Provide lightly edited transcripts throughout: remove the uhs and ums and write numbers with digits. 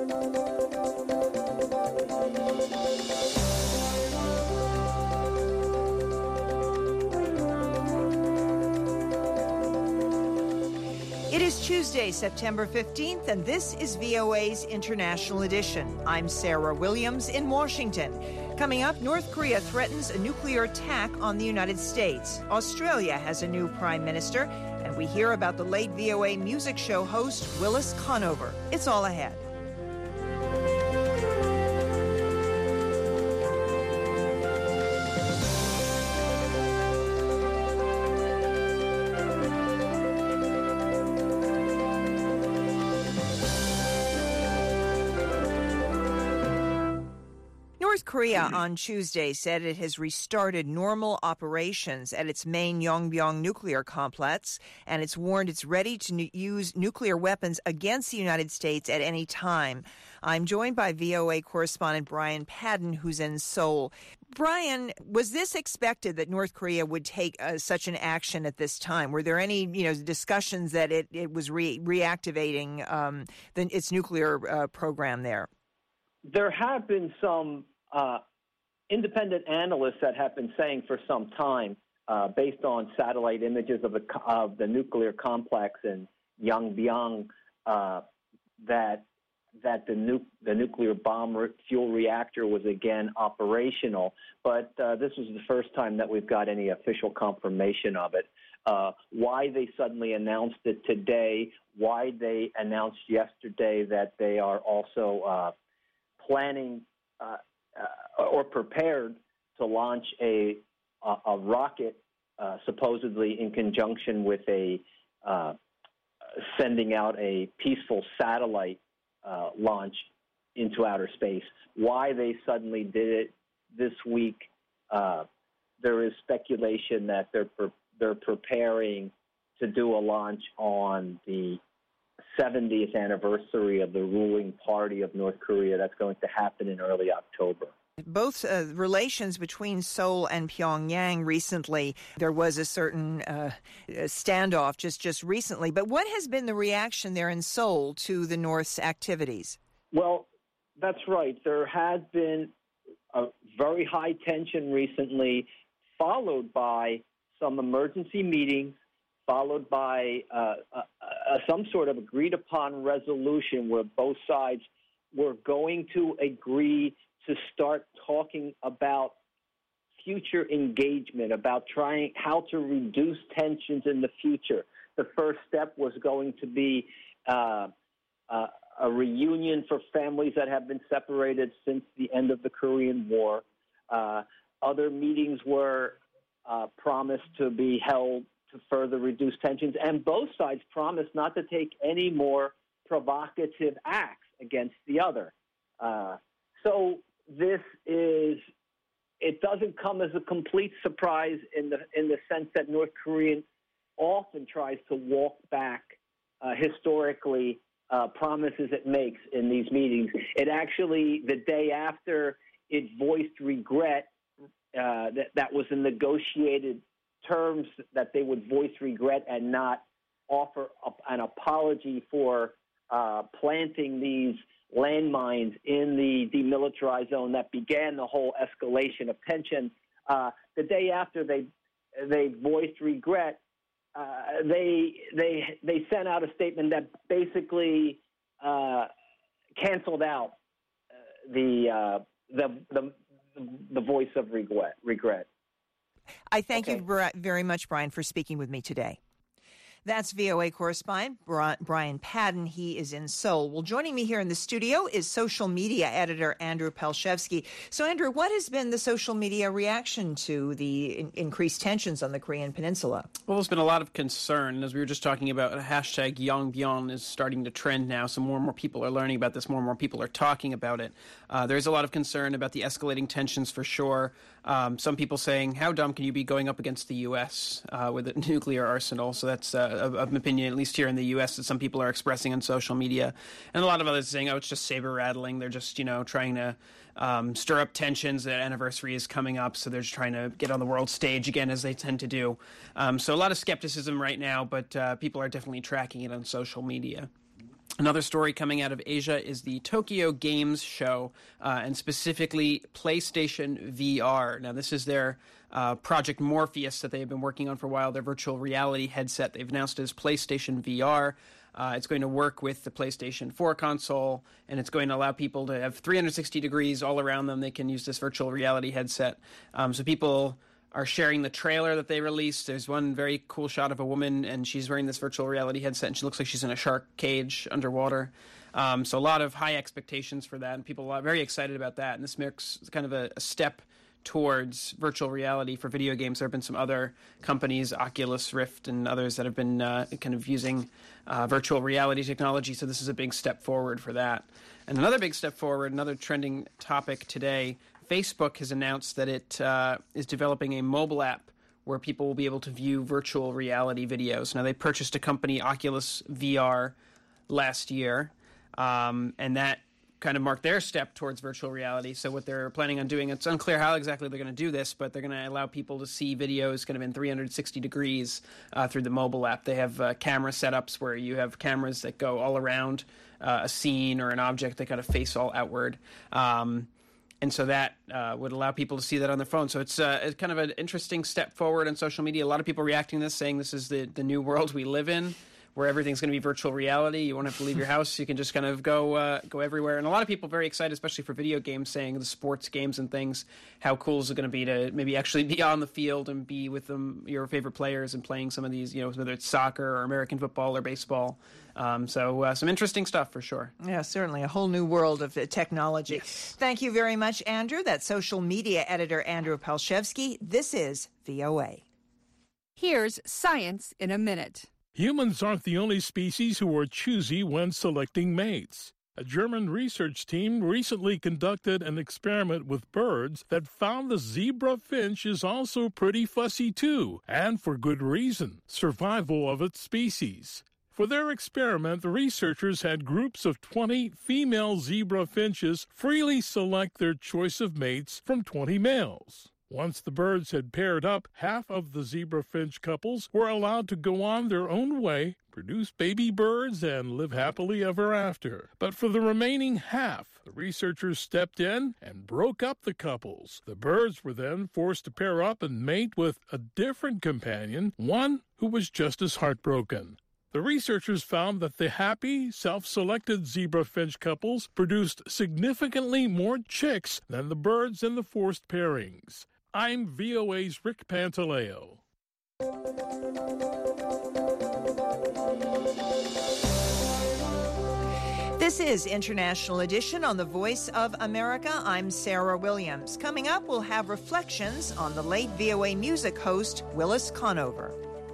It is Tuesday, September 15th, and this is VOA's International Edition. I'm Sarah Williams in Washington. Coming up, North Korea threatens a nuclear attack on the United States. Australia has a new prime minister, and we hear about the late VOA music show host Willis Conover. It's all ahead. North Korea on Tuesday said it has restarted normal operations at its main Yongbyon nuclear complex, and it's warned it's ready to use nuclear weapons against the United States at any time. I'm joined by VOA correspondent Brian Padden, who's in Seoul. Brian, was this expected that North Korea would take such an action at this time? Were there any, discussions that it was reactivating its nuclear program there? There have been some independent analysts that have been saying for some time, based on satellite images of the nuclear complex in Yongbyon, that the nuclear bomb fuel reactor was again operational. But this was the first time that we've got any official confirmation of it. Why they suddenly announced it today, why they announced yesterday that they are also planning or prepared to launch a rocket, supposedly in conjunction with sending out a peaceful satellite launch into outer space. Why they suddenly did it this week, there is speculation that they're preparing to do a launch on the 70th anniversary of the ruling party of North Korea. That's going to happen in early October. Both relations between Seoul and Pyongyang recently, there was a certain standoff just recently. But what has been the reaction there in Seoul to the North's activities? Well, that's right. There has been a very high tension recently, followed by some emergency meetings, followed by some sort of agreed-upon resolution where both sides were going to agree to start talking about future engagement, about trying how to reduce tensions in the future. The first step was going to be a reunion for families that have been separated since the end of the Korean War. Other meetings were promised to be held to further reduce tensions, and both sides promised not to take any more provocative acts against the other. So it doesn't come as a complete surprise in the sense that North Korea often tries to walk back historically promises it makes in these meetings. It actually, the day after it voiced regret that was in negotiated terms that they would voice regret and not offer an apology for planting these landmines in the demilitarized zone that began the whole escalation of tension. The day after they voiced regret, they sent out a statement that basically canceled out the voice of regret. I thank you very much, Brian, for speaking with me today. That's VOA correspondent Brian Padden. He is in Seoul. Well, joining me here in the studio is social media editor Andrew Palshevsky. So, Andrew, what has been the social media reaction to the increased tensions on the Korean Peninsula? Well, there's been a lot of concern. As we were just talking about, hashtag Yongbyon is starting to trend now, so more and more people are learning about this, more and more people are talking about it. There's a lot of concern about the escalating tensions for sure. Some people saying, how dumb can you be going up against the U.S. With a nuclear arsenal? So that's of an opinion, at least here in the U.S., that some people are expressing on social media. And a lot of others saying, oh, it's just saber-rattling. They're just, trying to stir up tensions. The anniversary is coming up, so they're just trying to get on the world stage again, as they tend to do. So a lot of skepticism right now, but people are definitely tracking it on social media. Another story coming out of Asia is the Tokyo Games Show, and specifically PlayStation VR. Now, this is their Project Morpheus that they've been working on for a while, their virtual reality headset. They've announced it as PlayStation VR. It's going to work with the PlayStation 4 console, and it's going to allow people to have 360 degrees all around them. They can use this virtual reality headset. So people are sharing the trailer that they released. There's one very cool shot of a woman, and she's wearing this virtual reality headset, and she looks like she's in a shark cage underwater. So a lot of high expectations for that, and people are very excited about that. And this marks kind of a step towards virtual reality for video games. There have been some other companies, Oculus Rift and others, that have been kind of using virtual reality technology, so this is a big step forward for that. And another big step forward, another trending topic today, Facebook has announced that it is developing a mobile app where people will be able to view virtual reality videos. Now, they purchased a company, Oculus VR, last year, and that kind of marked their step towards virtual reality. So what they're planning on doing, it's unclear how exactly they're going to do this, but they're going to allow people to see videos kind of in 360 degrees through the mobile app. They have camera setups where you have cameras that go all around a scene or an object that kind of face all outward. And so that would allow people to see that on their phone. So it's kind of an interesting step forward on social media. A lot of people reacting to this, saying this is the new world we live in, where everything's going to be virtual reality. You won't have to leave your house. You can just kind of go everywhere. And a lot of people very excited, especially for video games, saying the sports games and things, how cool is it going to be to maybe actually be on the field and be with your favorite players and playing some of these, whether it's soccer or American football or baseball. So some interesting stuff for sure. Yeah, certainly a whole new world of technology. Yes. Thank you very much, Andrew. That's social media editor Andrew Palshevsky. This is VOA. Here's Science in a Minute. Humans aren't the only species who are choosy when selecting mates. A German research team recently conducted an experiment with birds that found the zebra finch is also pretty fussy too, and for good reason: survival of its species. For their experiment, the researchers had groups of 20 female zebra finches freely select their choice of mates from 20 males. Once the birds had paired up, half of the zebra finch couples were allowed to go on their own way, produce baby birds, and live happily ever after. But for the remaining half, the researchers stepped in and broke up the couples. The birds were then forced to pair up and mate with a different companion, one who was just as heartbroken. The researchers found that the happy, self-selected zebra finch couples produced significantly more chicks than the birds in the forced pairings. I'm VOA's Rick Pantaleo. This is International Edition on the Voice of America. I'm Sarah Williams. Coming up, we'll have reflections on the late VOA music host, Willis Conover.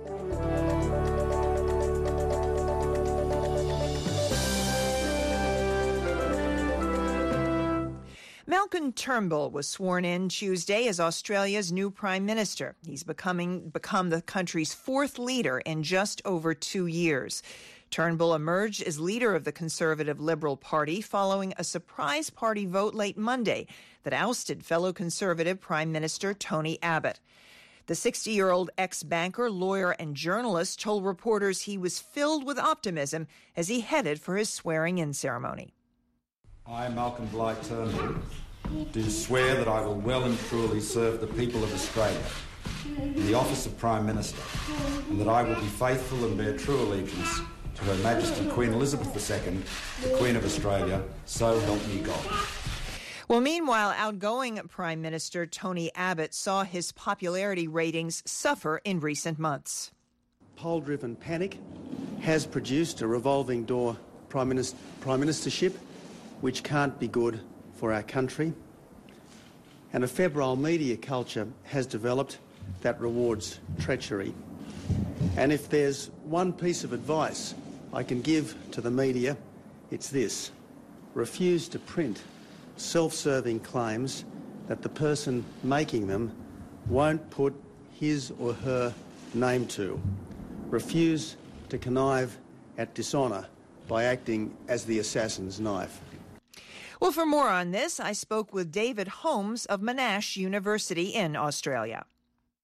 Malcolm Turnbull was sworn in Tuesday as Australia's new Prime Minister. He's become the country's fourth leader in just over 2 years. Turnbull emerged as leader of the Conservative Liberal Party following a surprise party vote late Monday that ousted fellow Conservative Prime Minister Tony Abbott. The 60-year-old ex-banker, lawyer, and journalist told reporters he was filled with optimism as he headed for his swearing-in ceremony. I, Malcolm Bligh Turnbull, do swear that I will well and truly serve the people of Australia in the office of Prime Minister, and that I will be faithful and bear true allegiance to Her Majesty Queen Elizabeth II, the Queen of Australia, so help me God. Well, meanwhile, outgoing Prime Minister Tony Abbott saw his popularity ratings suffer in recent months. Poll-driven panic has produced a revolving door prime ministership which can't be good for our country, and a febrile media culture has developed that rewards treachery. And if there's one piece of advice I can give to the media, it's this: refuse to print self-serving claims that the person making them won't put his or her name to. Refuse to connive at dishonour by acting as the assassin's knife. Well, for more on this, I spoke with David Holmes of Monash University in Australia.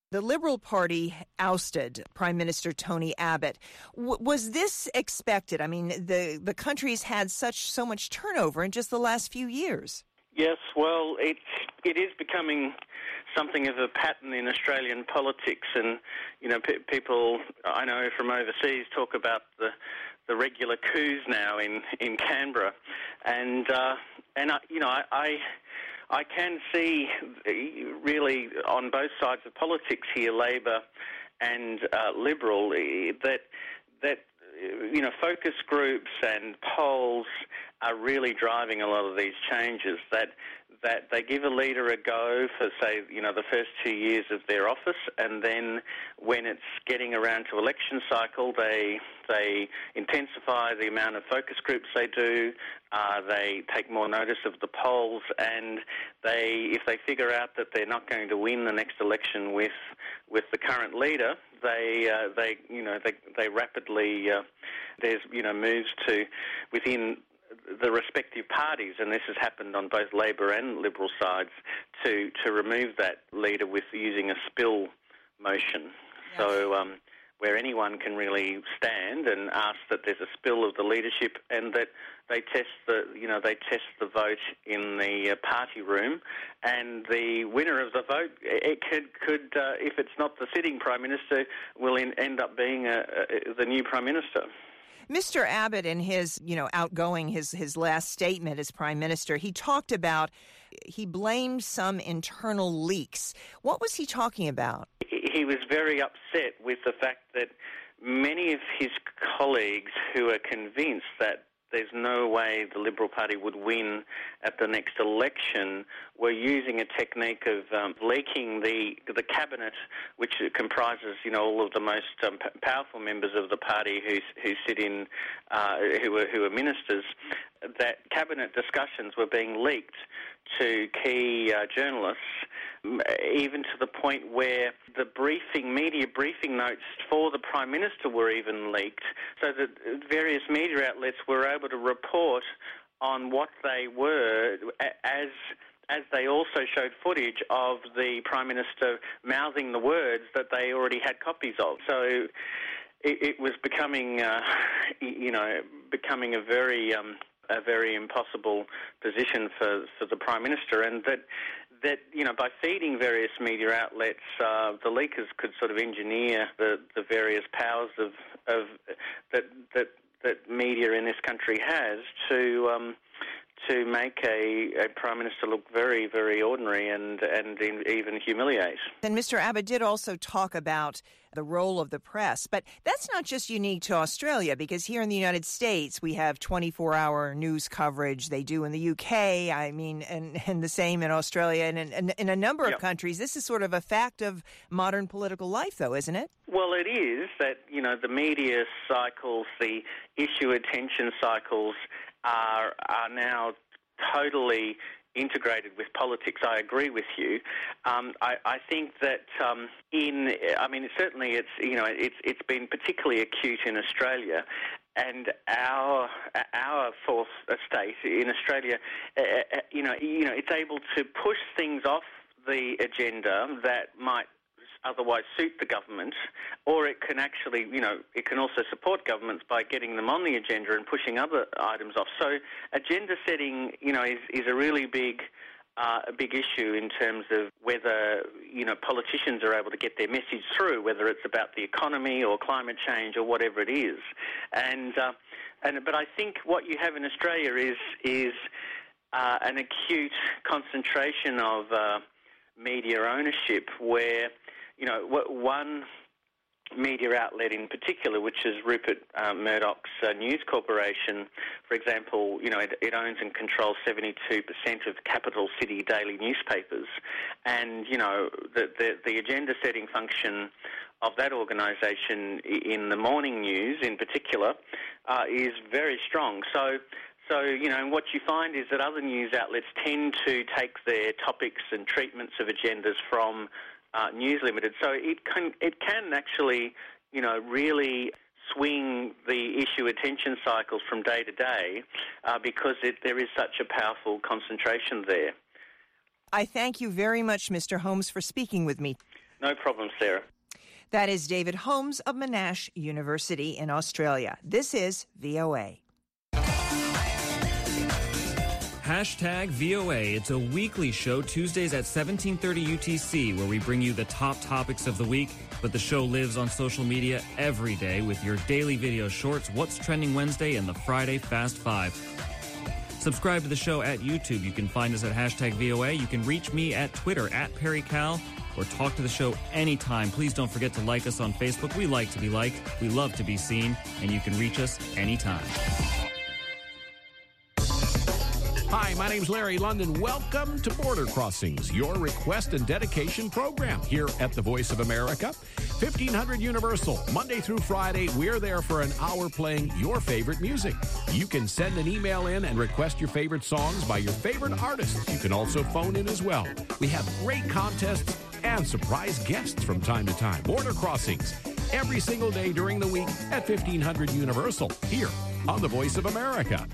The Liberal Party ousted Prime Minister Tony Abbott. Was this expected? I mean, the country's had so much turnover in just the last few years. Yes, well, it is becoming something of a pattern in Australian politics, and people I know from overseas talk about the regular coups now in Canberra, and I can see really on both sides of politics here, Labor and Liberal, that focus groups and polls are really driving a lot of these changes, that they give a leader a go for, say, the first 2 years of their office, and then when it's getting around to election cycle, they intensify the amount of focus groups they do, they take more notice of the polls, and if they figure out that they're not going to win the next election with the current leader, they rapidly there's moves to within the respective parties, and this has happened on both Labor and Liberal sides, to remove that leader with using a spill motion. Yes. So where anyone can really stand and ask that there's a spill of the leadership, and that they test the vote in the party room, and the winner of the vote, it could if it's not the sitting Prime Minister, will end up being the new Prime Minister. Mr. Abbott, in his, his last statement as Prime Minister, he talked about, he blamed some internal leaks. What was he talking about? He was very upset with the fact that many of his colleagues who are convinced that there's no way the Liberal Party would win at the next election were using a technique of leaking the cabinet, which comprises all of the most powerful members of the party who sit in who are ministers. That cabinet discussions were being leaked to key journalists, even to the point where the media briefing notes for the Prime Minister were even leaked, so that various media outlets were able to report on what they were, as they also showed footage of the Prime Minister mouthing the words that they already had copies of. So it was becoming, becoming a very impossible position for the Prime Minister, and that by feeding various media outlets, the leakers could sort of engineer the various powers of that media in this country has to make a Prime Minister look very, very ordinary and even humiliate. And Mr. Abbott did also talk about the role of the press, but that's not just unique to Australia, because here in the United States we have 24-hour news coverage. They do in the UK, and the same in Australia and in a number of countries. This is sort of a fact of modern political life, though, isn't it? Well, it is that, the media cycles, the issue attention cycles are now totally integrated with politics. I agree with you. I think that certainly it's been particularly acute in Australia, and our fourth estate in Australia, it's able to push things off the agenda that might otherwise suit the government, or it can actually, it can also support governments by getting them on the agenda and pushing other items off. So agenda setting, is a really big issue in terms of whether, politicians are able to get their message through, whether it's about the economy or climate change or whatever it is. But I think what you have in Australia is an acute concentration of media ownership, where one media outlet in particular, which is Rupert Murdoch's News Corporation, for example, it owns and controls 72% of capital city daily newspapers, and the agenda-setting function of that organisation in the morning news, in particular, is very strong. So what you find is that other news outlets tend to take their topics and treatments of agendas from News Limited. So it can actually, really swing the issue attention cycles from day to day because there is such a powerful concentration there. I thank you very much, Mr. Holmes, for speaking with me. No problem, Sarah. That is David Holmes of Monash University in Australia. This is VOA. Hashtag VOA. It's a weekly show Tuesdays at 17:30 UTC where we bring you the top topics of the week. But the show lives on social media every day with your daily video shorts, What's Trending Wednesday, and the Friday Fast Five. Subscribe to the show at YouTube. You can find us at hashtag VOA. You can reach me at Twitter at PerryCal or talk to the show anytime. Please don't forget to like us on Facebook. We like to be liked. We love to be seen. And you can reach us anytime. Hi, my name's Larry London. Welcome to Border Crossings, your request and dedication program here at the Voice of America. 1500 Universal, Monday through Friday, we're there for an hour playing your favorite music. You can send an email in and request your favorite songs by your favorite artists. You can also phone in as well. We have great contests and surprise guests from time to time. Border Crossings, every single day during the week at 1500 Universal, here on the Voice of America.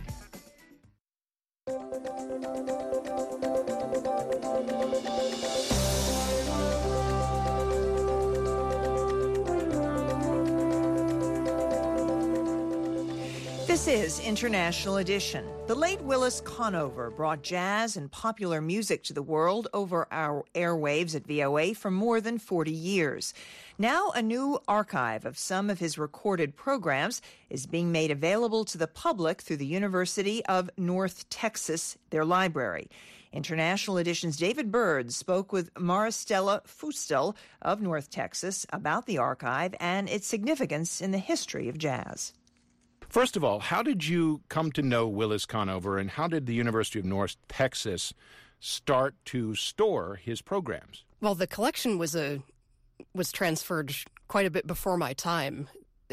This is International Edition. The late Willis Conover brought jazz and popular music to the world over our airwaves at VOA for more than 40 years. Now a new archive of some of his recorded programs is being made available to the public through the University of North Texas, their library. International Edition's David Byrd spoke with Maristella Fustel of North Texas about the archive and its significance in the history of jazz. First of all, how did you come to know Willis Conover, and how did the University of North Texas start to store his programs? Well, the collection was transferred quite a bit before my time.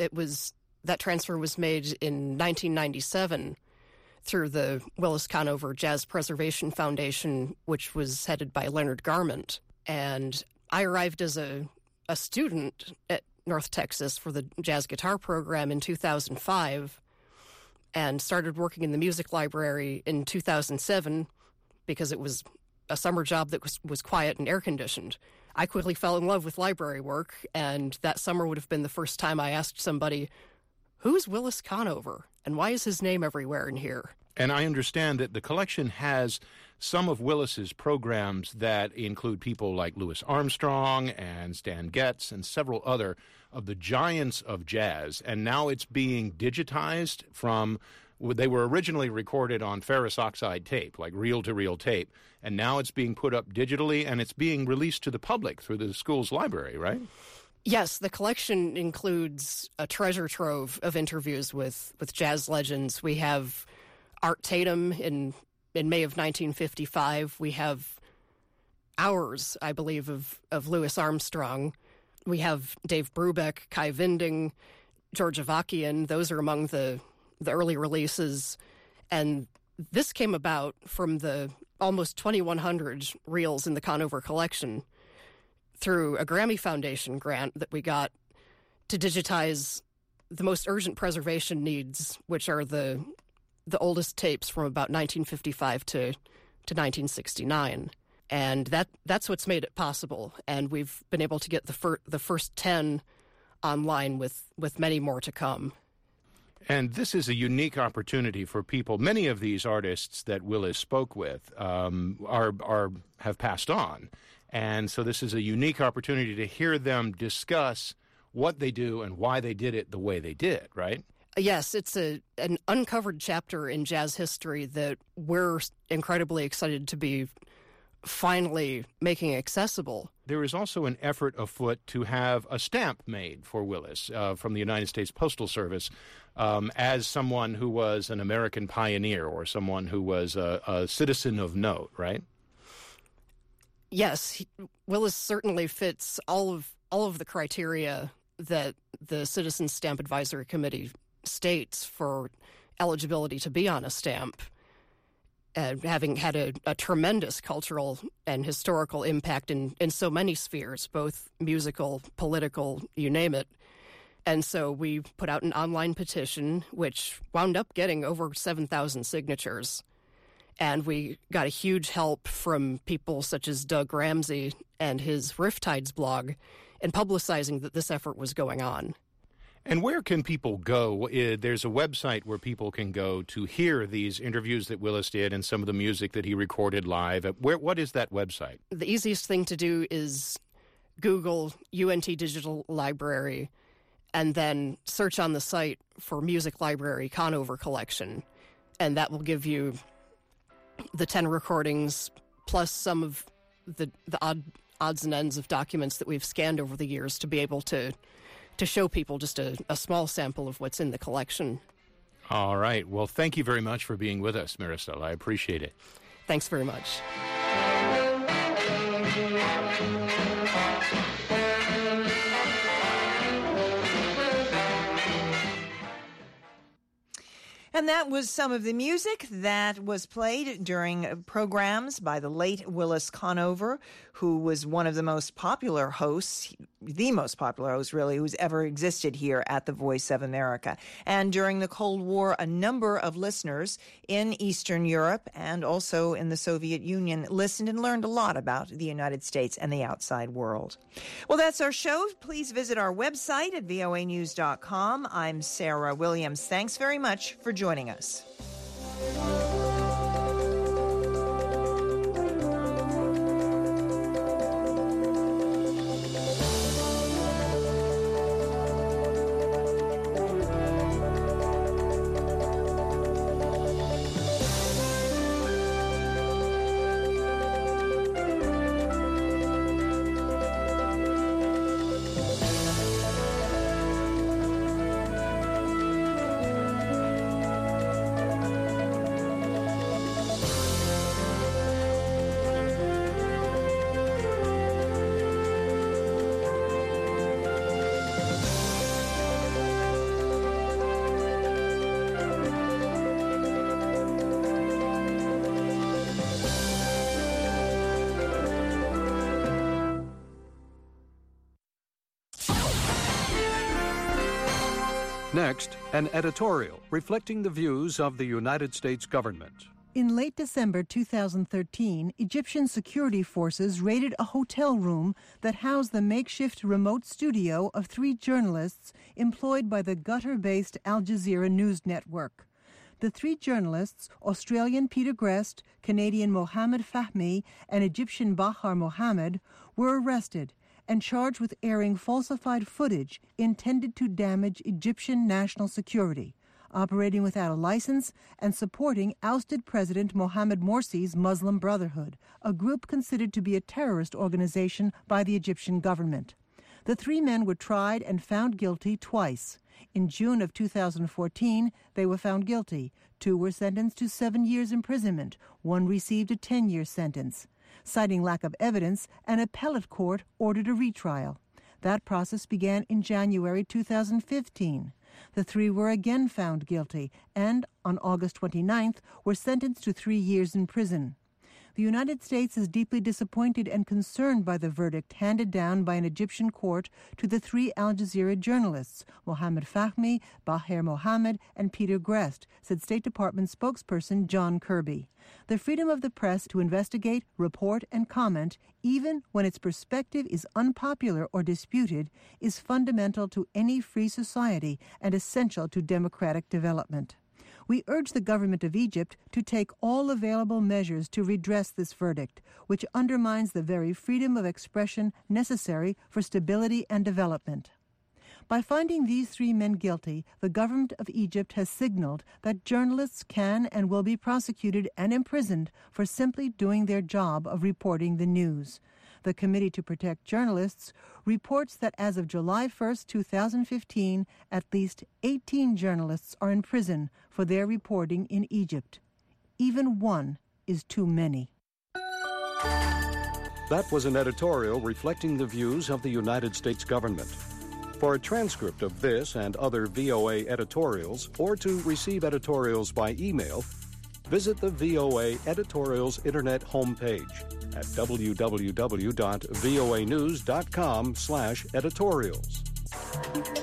That transfer was made in 1997 through the Willis Conover Jazz Preservation Foundation, which was headed by Leonard Garment. And I arrived as a student at North Texas for the jazz guitar program in 2005 and started working in the music library in 2007 because it was a summer job that was quiet and air-conditioned. I quickly fell in love with library work, and that summer would have been the first time I asked somebody, who's Willis Conover, and why is his name everywhere in here? And I understand that the collection has some of Willis's programs that include people like Louis Armstrong and Stan Getz and several other of the giants of jazz. And now it's being digitized from, they were originally recorded on ferrous oxide tape, like reel-to-reel tape. And now it's being put up digitally, and it's being released to the public through the school's library, right? Yes, the collection includes a treasure trove of interviews with jazz legends. We have Art Tatum in May of 1955. We have hours, I believe, of Louis Armstrong. We have Dave Brubeck, Kai Winding, George Avakian. Those are among the early releases. And this came about from the almost 2,100 reels in the Conover collection through a Grammy Foundation grant that we got to digitize the most urgent preservation needs, which are the oldest tapes from about 1955 to 1969. And that's what's made it possible. And we've been able to get the first 10 online with many more to come. And this is a unique opportunity for people. Many of these artists that Willis spoke with have passed on. And so this is a unique opportunity to hear them discuss what they do and why they did it the way they did, right? Yes, it's an uncovered chapter in jazz history that we're incredibly excited to be finally making accessible. There is also an effort afoot to have a stamp made for Willis from the United States Postal Service as someone who was an American pioneer or someone who was a citizen of note, right? Yes, Willis certainly fits all of the criteria that the Citizens Stamp Advisory Committee states for eligibility to be on a stamp, having had a tremendous cultural and historical impact in so many spheres, both musical, political, you name it. And so we put out an online petition, which wound up getting over 7,000 signatures. And we got a huge help from people such as Doug Ramsey and his Riptides blog in publicizing that this effort was going on. And where can people go? There's a website where people can go to hear these interviews that Willis did and some of the music that he recorded live. What is that website? The easiest thing to do is Google UNT Digital Library and then search on the site for Music Library Conover Collection. And that will give you the 10 recordings plus some of the odds and ends of documents that we've scanned over the years to be able to show people just a small sample of what's in the collection. All right. Well, thank you very much for being with us, Maricel. I appreciate it. Thanks very much. And that was some of the music that was played during programs by the late Willis Conover, who was one of the most popular hosts, the most popular host, really, who's ever existed here at the Voice of America. And during the Cold War, a number of listeners in Eastern Europe and also in the Soviet Union listened and learned a lot about the United States and the outside world. Well, that's our show. Please visit our website at voanews.com. I'm Sarah Williams. Thanks very much for joining us. Next, an editorial reflecting the views of the United States government. In late December 2013, Egyptian security forces raided a hotel room that housed the makeshift remote studio of 3 journalists employed by the Qatar-based Al Jazeera news network. The 3 journalists, Australian Peter Grest, Canadian Mohammed Fahmy, and Egyptian Bahar Mohammed, were arrested and charged with airing falsified footage intended to damage Egyptian national security, operating without a license, and supporting ousted President Mohamed Morsi's Muslim Brotherhood, a group considered to be a terrorist organization by the Egyptian government. The 3 men were tried and found guilty twice. In June of 2014, they were found guilty. 2 were sentenced to 7 years imprisonment. 1 received a 10-year sentence. Citing lack of evidence, an appellate court ordered a retrial. That process began in January 2015. The 3 were again found guilty and, on August 29th, were sentenced to 3 years in prison. The United States is deeply disappointed and concerned by the verdict handed down by an Egyptian court to the 3 Al Jazeera journalists, Mohammed Fahmy, Bahar Mohammed, and Peter Grest, said State Department spokesperson John Kirby. The freedom of the press to investigate, report, and comment, even when its perspective is unpopular or disputed, is fundamental to any free society and essential to democratic development. We urge the government of Egypt to take all available measures to redress this verdict, which undermines the very freedom of expression necessary for stability and development. By finding these 3 men guilty, the government of Egypt has signaled that journalists can and will be prosecuted and imprisoned for simply doing their job of reporting the news. The Committee to Protect Journalists reports that as of July 1, 2015, at least 18 journalists are in prison for their reporting in Egypt. Even 1 is too many. That was an editorial reflecting the views of the United States government. For a transcript of this and other VOA editorials, or to receive editorials by email, visit the VOA Editorials Internet homepage at www.voanews.com/editorials.